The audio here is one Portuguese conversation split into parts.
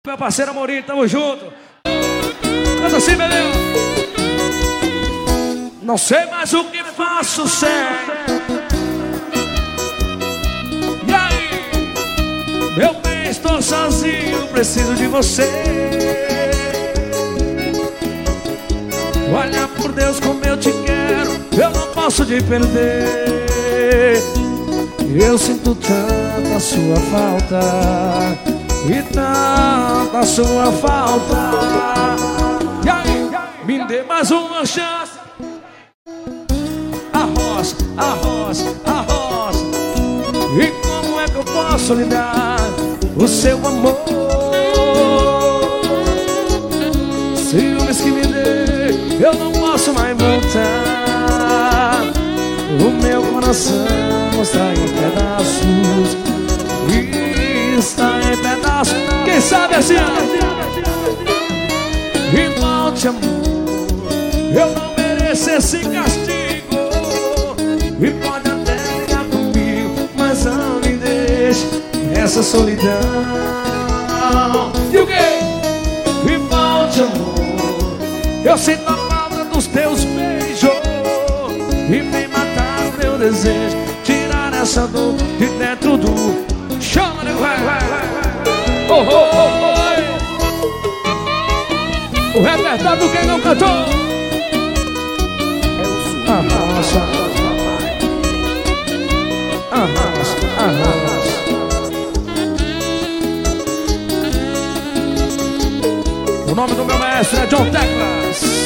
Meu parceiro Amorim, tamo junto. Mas assim, beleza? Não sei mais o que faço sem. E aí? Meu bem, estou sozinho, preciso de você. Olha por Deus como eu te quero, eu não posso te perder. Eu sinto tanto a sua falta e tanta sua falta. E aí, me dê mais uma chance. Arroz, arroz, arroz. E como é que eu posso lhe dar o seu amor? Ciúmes que me dê, eu não posso mais voltar. O meu coração está em pedaços, está em pedaços. Quem sabe assim? E volte, amor, eu não mereço esse castigo. E pode até brigar comigo, mas não me deixe nessa solidão. E o quê? E volte, amor, eu sinto a falta dos teus beijos. E vem matar o meu desejo, tirar essa dor de dentro do... Chama, nego, vai, vai, vai, vai. Oh, oh, oh, oh. O repertório do quem não cantou. Arrasa, arrasa, arrasa. O nome do meu mestre é John Teclas.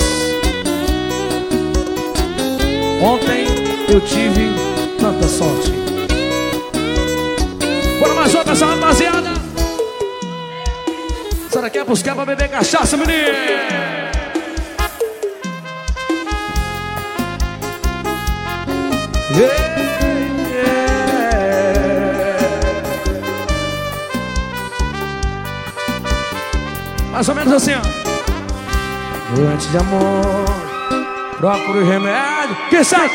Ontem eu tive tanta sorte. Bora mais outra, essa rapaziada. Você não quer buscar pra beber cachaça, menino? Yeah, yeah. Mais ou menos assim, ó. Doente de amor, procure remédio. Que sai?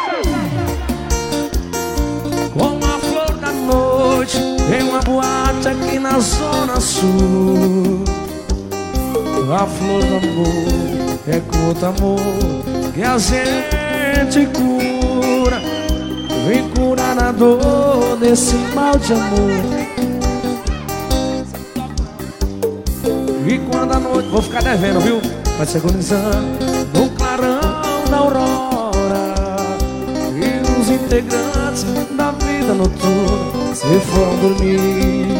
Com a flor da noite em uma boate aqui na Zona Sul. A flor do amor é com outro amor que a gente cura. Vem curar a dor desse mal de amor. E quando a noite, vou ficar devendo, viu? Vai se agonizando no clarão da aurora. E os integrantes da vida noturna se foram dormir.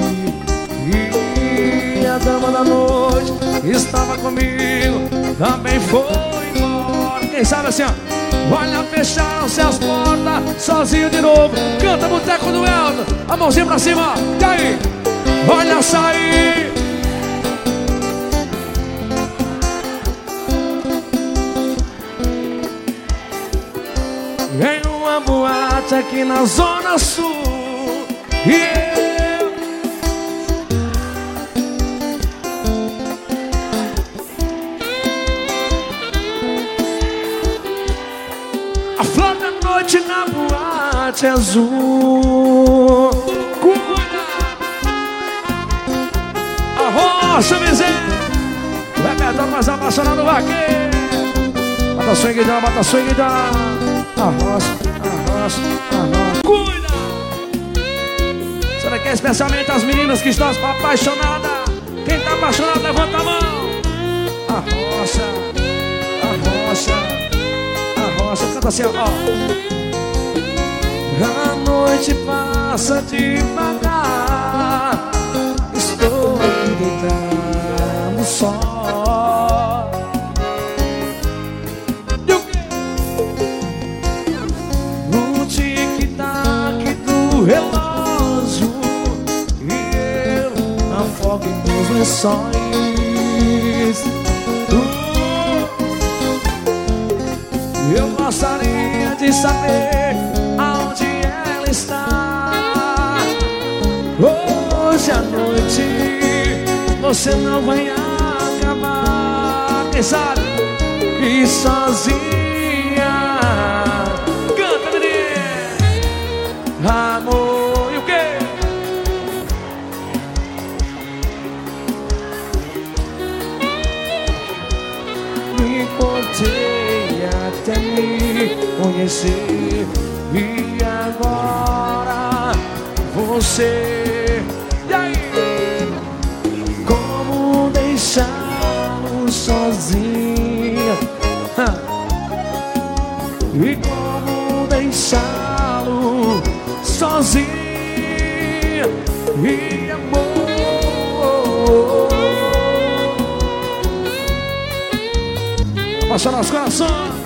E a dama da noite que estava comigo também foi embora. Quem sabe assim, ó. Olha, fecharam-se as portas, sozinho de novo. Canta Boteco do Elton, a mãozinha pra cima, ó. E aí? Olha, sair. Em uma boate aqui na Zona Sul. E eu a flor da noite na boate azul. Cuida a rocha, miséria. O repertório mais apaixonado vaqueiro. Bota swing down, bota swing down. Arrocha, arrocha, arrocha. Cuida! Será que é especialmente as meninas que estão apaixonadas? Quem tá apaixonado, levanta a mão. Arrocha, arrocha, arrocha. Canta assim, ó. A noite passa devagar. Estou aqui deitado no sol. Relógio e eu afogo em meus lençóis. Eu gostaria de saber aonde ela está. Hoje à noite você não vai acabar, quem sabe, e sozinha. Canta, menina. Amor, e o quê? conhecer. E agora você, e aí? Como deixá-lo sozinho? E como deixá-lo sozinho? E amor, apaixonar os corações.